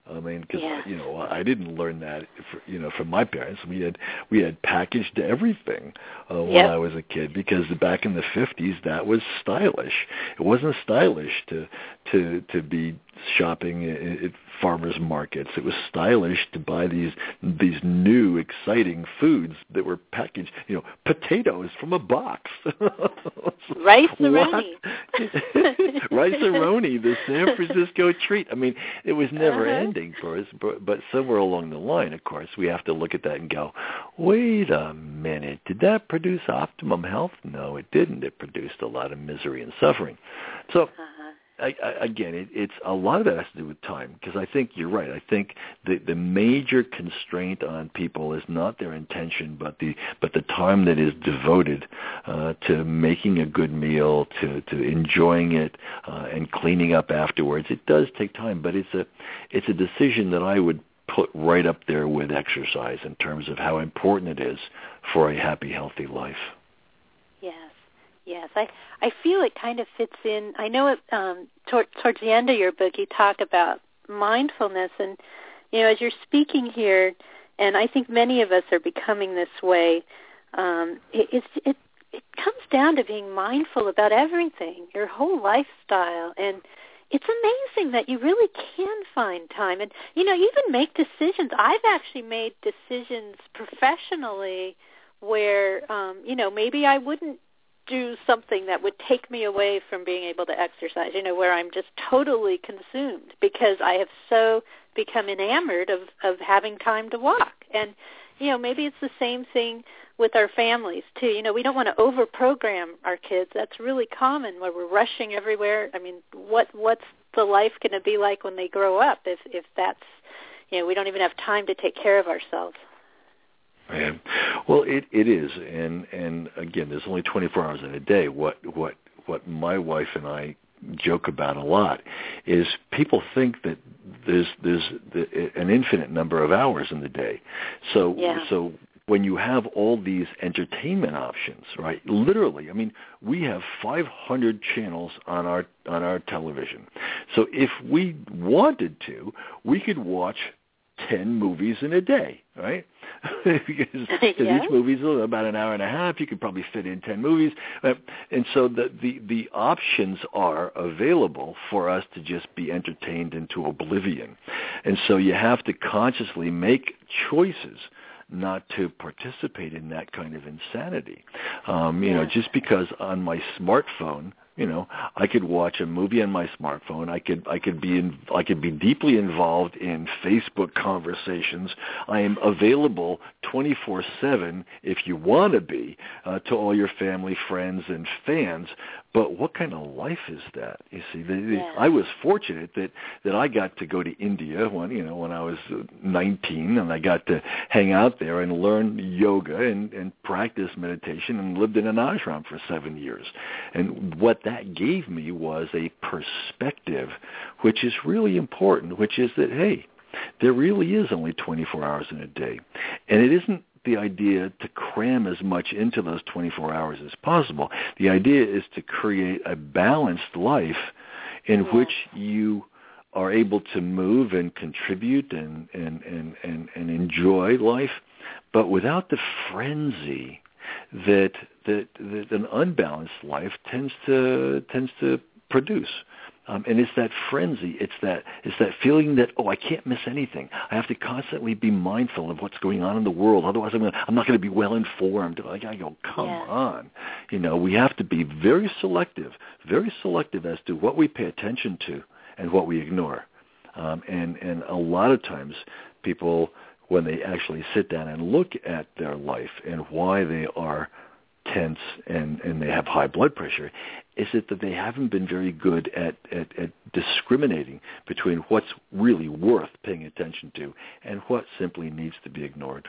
I mean, because yeah. you know, I didn't learn that, for, you know, from my parents. We had we had packaged everything uh, when yep. I was a kid, because back in the fifties, that was stylish. It wasn't stylish to to to be shopping at, at farmers markets. It was stylish to buy these these new exciting foods that were packaged. You know, potatoes from a box. Rice-A-Roni. Rice-A-Roni, the San Francisco treat. I mean, it was never uh-huh. ending for us, but, but somewhere along the line, of course, we have to look at that and go, wait a minute, did that produce optimum health? No, it didn't. It produced a lot of misery and suffering. So, Uh-huh. I, I, again, it, it's a lot of that has to do with time, because I think you're right. I think the the major constraint on people is not their intention, but the but the time that is devoted uh, to making a good meal, to, to enjoying it, uh, and cleaning up afterwards. It does take time, but it's a it's a decision that I would put right up there with exercise in terms of how important it is for a happy, healthy life. Yes. Yes, I I feel it kind of fits in. I know it, um, tor- towards the end of your book, you talk about mindfulness, and you know, as you're speaking here, and I think many of us are becoming this way. Um, it, it's, it it comes down to being mindful about everything, your whole lifestyle, and it's amazing that you really can find time, and you know, even make decisions. I've actually made decisions professionally where, um, you know, maybe I wouldn't do something that would take me away from being able to exercise, you know, where I'm just totally consumed because I have so become enamored of, of having time to walk. And, you know, maybe it's the same thing with our families, too. You know, we don't want to over-program our kids. That's really common where we're rushing everywhere. I mean, what what's the life going to be like when they grow up if, if that's, you know, we don't even have time to take care of ourselves? Yeah. Well, it it is, and and again, there's only twenty-four hours in a day. What what what my wife and I joke about a lot is people think that there's there's the, an infinite number of hours in the day. So yeah. so when you have all these entertainment options, right? Literally, I mean, we have five hundred channels on our on our television. So if we wanted to, we could watch ten movies in a day, right? because yeah. each movie is about an hour and a half. You could probably fit in ten movies. Uh, and so the, the, the options are available for us to just be entertained into oblivion. And so you have to consciously make choices not to participate in that kind of insanity. Um, you yeah. know, just because on my smartphone, you know, I could watch a movie on my smartphone. I could, I could be, in, I could be deeply involved in Facebook conversations. I am available twenty-four seven if you want to be uh, to all your family, friends, and fans. But what kind of life is that? You see, the, the, yeah. I was fortunate that, that I got to go to India when you know when I was nineteen, and I got to hang out there and learn yoga and, and practice meditation, and lived in an ashram for seven years. And what that gave me was a perspective, which is really important, which is that, hey, there really is only twenty-four hours in a day. And it isn't the idea to cram as much into those twenty-four hours as possible. The idea is to create a balanced life in yeah. which you are able to move and contribute and, and, and, and, and enjoy life, but without the frenzy that, that that an unbalanced life tends to tends to produce. Um, and it's that frenzy, it's that it's that feeling that, oh, I can't miss anything. I have to constantly be mindful of what's going on in the world. Otherwise, I'm, gonna, I'm not going to be well informed. Like, I go, come yeah. on. You know, we have to be very selective, very selective as to what we pay attention to and what we ignore. Um, and, and a lot of times people, when they actually sit down and look at their life and why they are tense and, and they have high blood pressure, is it that they haven't been very good at, at, at discriminating between what's really worth paying attention to and what simply needs to be ignored.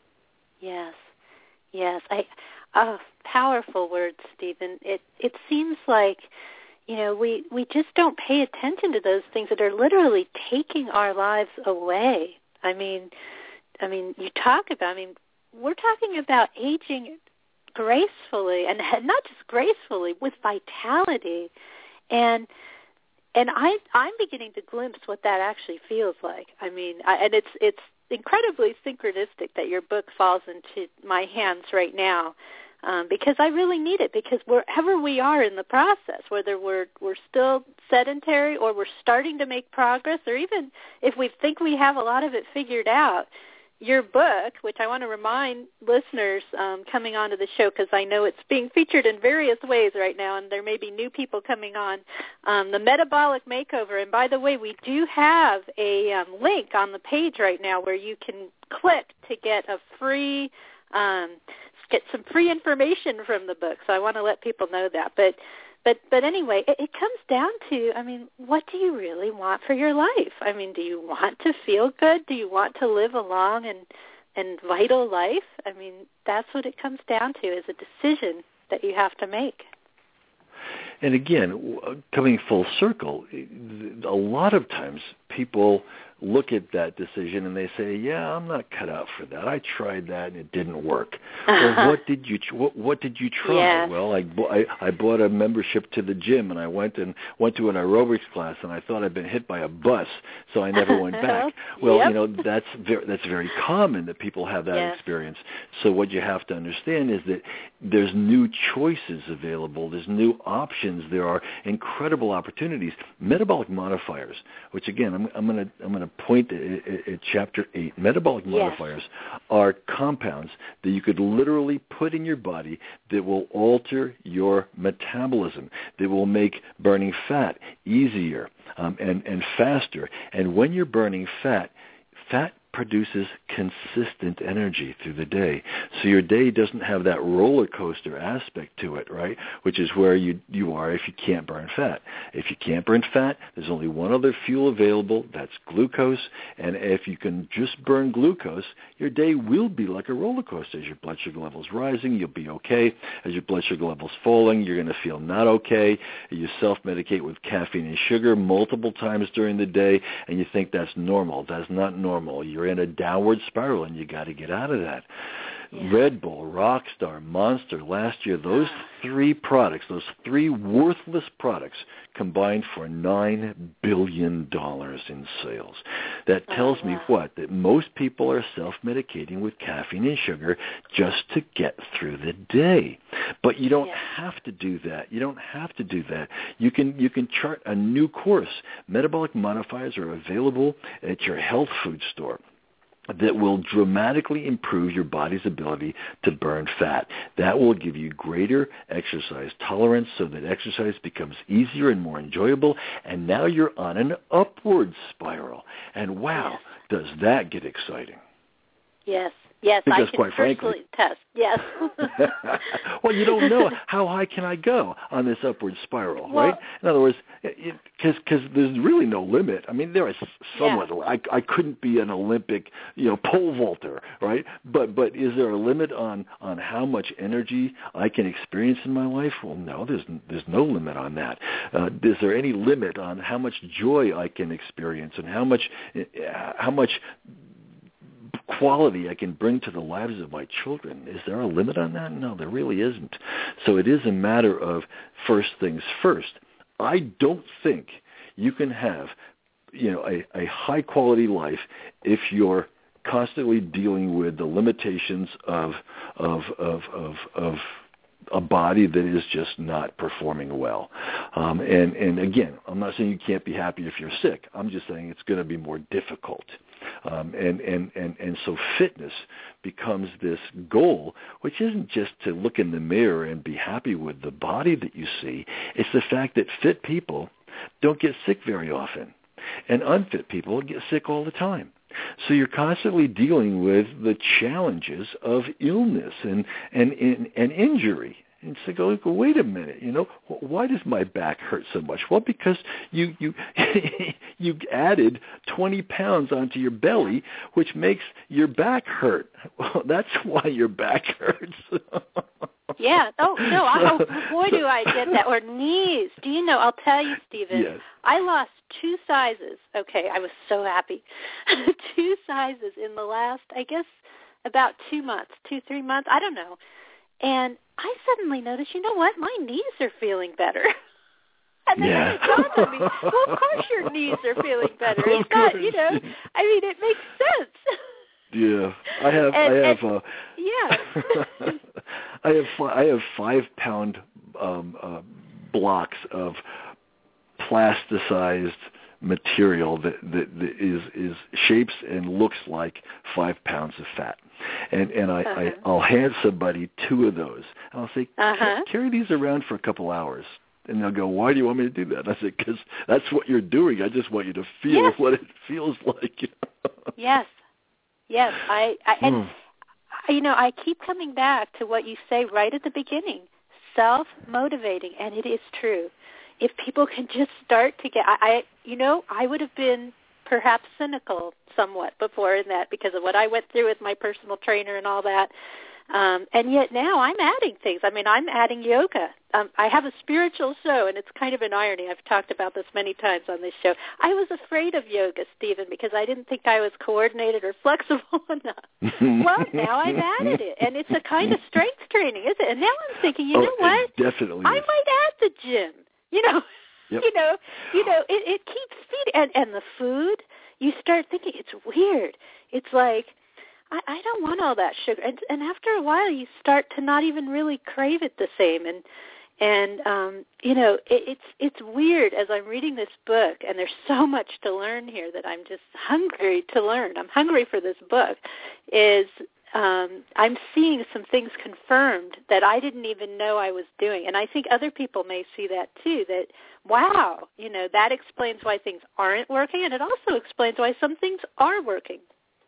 Yes, yes. I, oh, powerful words, Stephen. It it seems like, you know, we, we just don't pay attention to those things that are literally taking our lives away. I mean, I mean, you talk about, I mean, we're talking about aging gracefully, and not just gracefully, with vitality. And and I, I'm beginning to glimpse what that actually feels like. I mean, I, and it's it's incredibly synchronistic that your book falls into my hands right now, um, because I really need it. Because wherever we are in the process, whether we're we're still sedentary or we're starting to make progress, or even if we think we have a lot of it figured out, your book, which I want to remind listeners um, coming onto the show, because I know it's being featured in various ways right now, and there may be new people coming on, um, The Metabolic Makeover. And by the way, we do have a um, link on the page right now where you can click to get a free, um, get some free information from the book. So I want to let people know that. But But but anyway, it, it comes down to, I mean, what do you really want for your life? I mean, do you want to feel good? Do you want to live a long and, and vital life? I mean, that's what it comes down to, is a decision that you have to make. And again, coming full circle, a lot of times people look at that decision and they say, "Yeah, I'm not cut out for that. I tried that and it didn't work." Uh-huh. Well, what did you what, what did you try? Yes. Well, I, I I bought a membership to the gym and I went and went to an aerobics class and I thought I'd been hit by a bus, so I never went back. Well, yep. you know, that's very, that's very common that people have that yes. experience. So what you have to understand is that there's new choices available. There's new options. There are incredible opportunities. Metabolic modifiers, which again, I'm, I'm going to I'm going to point at, at chapter eight. Metabolic yes. modifiers are compounds that you could literally put in your body that will alter your metabolism, that will make burning fat easier um, and, and faster. And when you're burning fat, fat produces consistent energy through the day. So your day doesn't have that roller coaster aspect to it, right? Which is where you you are if you can't burn fat. If you can't burn fat, there's only one other fuel available, that's glucose. And if you can just burn glucose, your day will be like a roller coaster. As your blood sugar level's rising, you'll be okay. As your blood sugar level's falling, you're going to feel not okay. You self-medicate with caffeine and sugar multiple times during the day, and you think that's normal. That's not normal. You're in a downward spiral, and you got to get out of that. Yeah. Red Bull, Rockstar, Monster, last year, those three products, those three worthless products combined for nine billion dollars in sales. That tells oh, wow. me what? That most people are self-medicating with caffeine and sugar just to get through the day. But you don't yeah. have to do that. You don't have to do that. You can you can chart a new course. Metabolic modifiers are available at your health food store that will dramatically improve your body's ability to burn fat. That will give you greater exercise tolerance so that exercise becomes easier and more enjoyable, and now you're on an upward spiral. And wow, yes. does that get exciting? Yes. Yes, because, I can quite personally frankly, test. Yes. Well, you don't know how high can I go on this upward spiral, well, right? In other words, because there's really no limit. I mean, there is somewhat. Yeah. I I couldn't be an Olympic, you know, pole vaulter, right? But but is there a limit on on how much energy I can experience in my life? Well, no, there's there's no limit on that. Uh, is there any limit on how much joy I can experience and how much how much quality I can bring to the lives of my children? Is there a limit on that? No, there really isn't. So it is a matter of first things first. I don't think you can have, you know, a, a high quality life if you're constantly dealing with the limitations of of of of, of a body that is just not performing well. Um, and, and again, I'm not saying you can't be happy if you're sick. I'm just saying it's going to be more difficult. Um, and, and, and, and so fitness becomes this goal, which isn't just to look in the mirror and be happy with the body that you see. It's the fact that fit people don't get sick very often, and unfit people get sick all the time. So you're constantly dealing with the challenges of illness and, and, and, and injury. And so go, go, wait a minute, you know, why does my back hurt so much? Well, because you you you added twenty pounds onto your belly, which makes your back hurt. Well, that's why your back hurts. Yeah. Oh, no. I, oh, boy, do I get that. Or knees. Do you know, I'll tell you, Stephen, yes. I lost two sizes. Okay, I was so happy. two sizes in the last, I guess, about two months, two, three months. I don't know. And I suddenly noticed, you know what? My knees are feeling better. And then yeah. it dawns on me, well, of course your knees are feeling better. Of It's not, course. you know, I mean, it makes sense. Yeah, I have, and, I have, and, uh, yeah. I have, I have five pound um, uh, blocks of plasticized material that, that, that is is shapes and looks like five pounds of fat, and and I, uh-huh. I I'll hand somebody two of those, and I'll say, uh-huh. carry these around for a couple hours. And they'll go, why do you want me to do that? And I said, because that's what you're doing. I just want you to feel yes. what it feels like. Yes. Yes. I, I and, you know, I keep coming back to what you say right at the beginning, self-motivating, and it is true. If people can just start to get, I, I you know, I would have been perhaps cynical somewhat before in that because of what I went through with my personal trainer and all that. Um, and yet now I'm adding things. I mean, I'm adding yoga. Um, I have a spiritual show, and it's kind of an irony. I've talked about this many times on this show. I was afraid of yoga, Stephen, because I didn't think I was coordinated or flexible enough. Well, now I've added it, and it's a kind of strength training, isn't it? And now I'm thinking, you oh, know what? It definitely I is. might add the gym. You know, yep. you know, you know. It, it keeps feeding, and and the food. You start thinking it's weird. It's like, I, I don't want all that sugar. And, and after a while, you start to not even really crave it the same. And, and um, you know, it, it's it's weird as I'm reading this book, and there's so much to learn here that I'm just hungry to learn. I'm hungry for this book, is um, I'm seeing some things confirmed that I didn't even know I was doing. And I think other people may see that too, that, wow, you know, that explains why things aren't working, and it also explains why some things are working.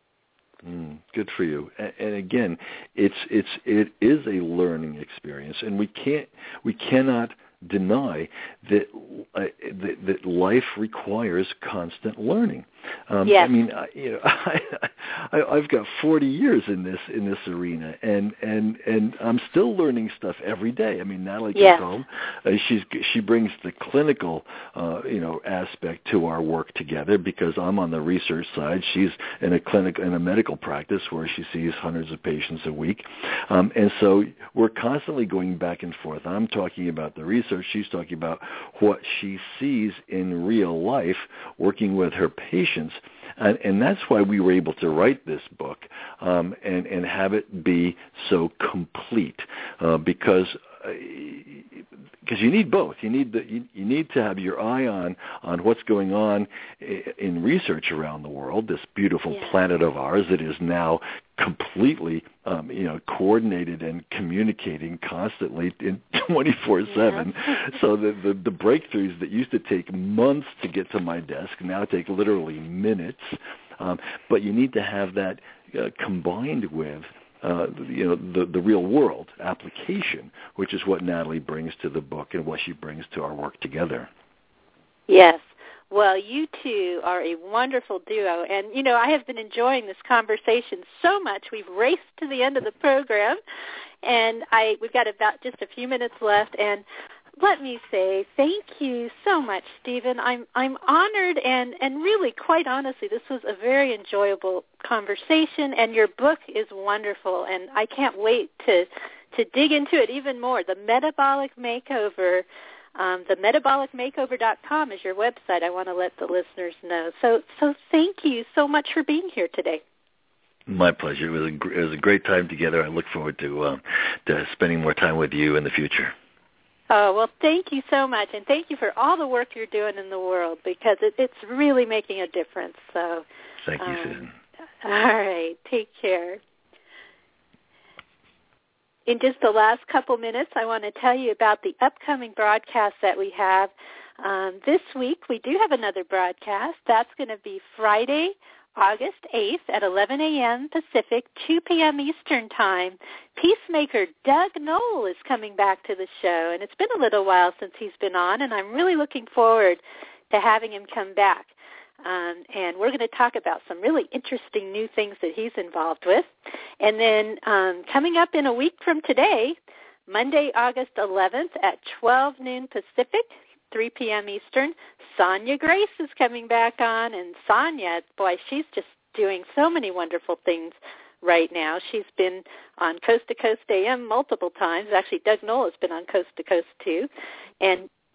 Mm, good for you. And, and again, it's it's it is a learning experience, and we can't we cannot deny that uh, that, that life requires constant learning. Um, yes. I mean, I, you know, I, I, I've got forty years in this in this arena, and and and I'm still learning stuff every day. I mean, Natalie comes yes. home, uh, she's she brings the clinical, uh, you know, aspect to our work together because I'm on the research side. She's in a clinic in a medical practice where she sees hundreds of patients a week, um, and so we're constantly going back and forth. I'm talking about the research. She's talking about what she sees in real life, working with her patients. And, and that's why we were able to write this book um, and, and have it be so complete uh, because because you need both. You need the, you, you need to have your eye on on what's going on in research around the world. This beautiful yeah. planet of ours that is now completely um, you know coordinated and communicating constantly in twenty-four seven. Yeah. So the, the the breakthroughs that used to take months to get to my desk now take literally minutes. Um, but you need to have that uh, combined with Uh, you know, the, the real world application, which is what Natalie brings to the book and what she brings to our work together. Yes. Well, you two are a wonderful duo. And, you know, I have been enjoying this conversation so much. We've raced to the end of the program, and I we've got about just a few minutes left. And let me say thank you so much, Stephen. I'm I'm honored, and, and really, quite honestly, this was a very enjoyable conversation, and your book is wonderful, and I can't wait to to dig into it even more. The Metabolic Makeover, um, the metabolic makeover dot com is your website. I want to let the listeners know. So so thank you so much for being here today. My pleasure. It was a, it was a great time together. I look forward to uh, to spending more time with you in the future. Oh, well, thank you so much, and thank you for all the work you're doing in the world, because it, it's really making a difference. So, Thank you, um, Susan. All right. Take care. In just the last couple minutes, I want to tell you about the upcoming broadcast that we have. Um, this week, we do have another broadcast. That's going to be Friday, August eighth at eleven a.m. Pacific, two p.m. Eastern Time. Peacemaker Doug Noll is coming back to the show, and it's been a little while since he's been on, and I'm really looking forward to having him come back. Um, and we're going to talk about some really interesting new things that he's involved with. And then um, coming up in a week from today, Monday, August eleventh at twelve noon Pacific, three p.m. Eastern, Sonia Grace is coming back on. And Sonia, boy, she's just doing so many wonderful things right now. She's been on Coast to Coast A M multiple times. Actually, Doug Noll has been on Coast to Coast too. And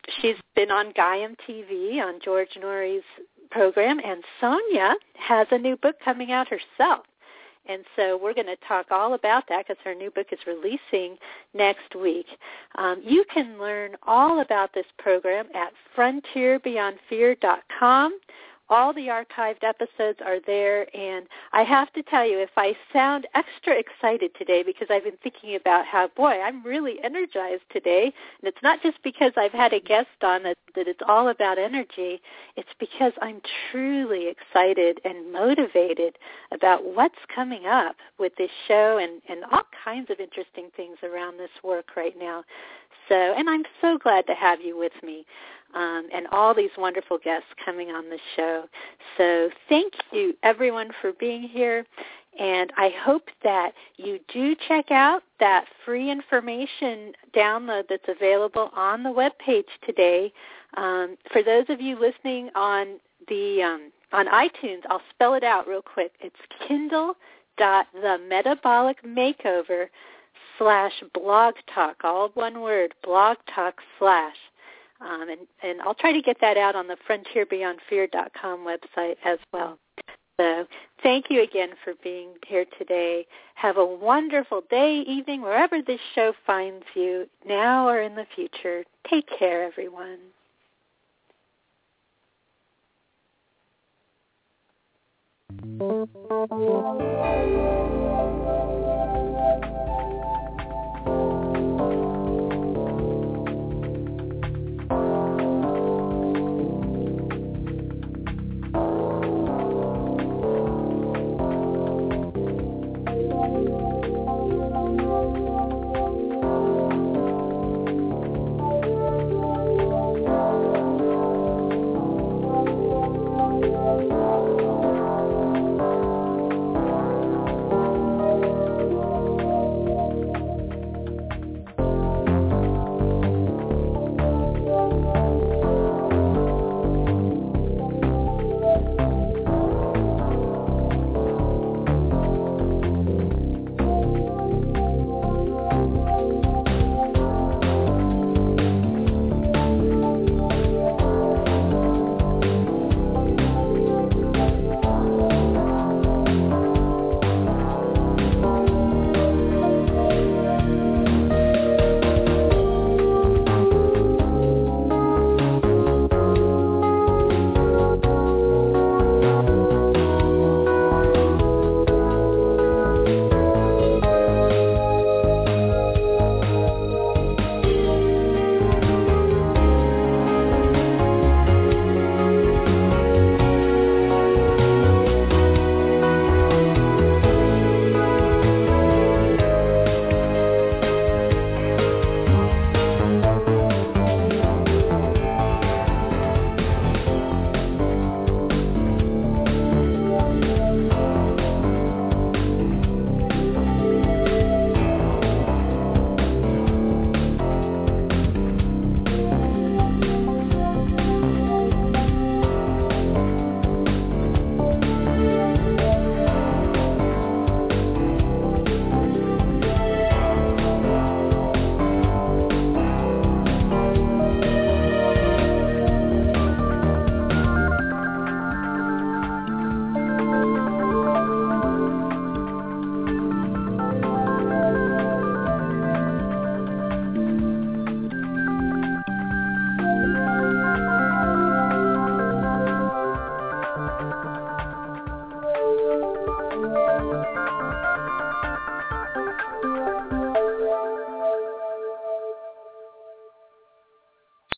she's been on Gaiam T V on George Norrie's program, and Sonia has a new book coming out herself. And so we're going to talk all about that because her new book is releasing next week. Um, you can learn all about this program at frontier beyond fear dot com. All the archived episodes are there, and I have to tell you, if I sound extra excited today because I've been thinking about how, boy, I'm really energized today, and it's not just because I've had a guest on that, that it's all about energy. It's because I'm truly excited and motivated about what's coming up with this show and, and all kinds of interesting things around this work right now. So, and I'm so glad to have you with me. Um, and all these wonderful guests coming on the show. So thank you, everyone, for being here. And I hope that you do check out that free information download that's available on the webpage today. Um, for those of you listening on the um, on iTunes, I'll spell it out real quick. It's kindle dot the metabolic makeover slash blog talk, all one word, blog talk slash. Um, and, and I'll try to get that out on the frontier beyond fear dot com website as well. So thank you again for being here today. Have a wonderful day, evening, wherever this show finds you, now or in the future. Take care, everyone.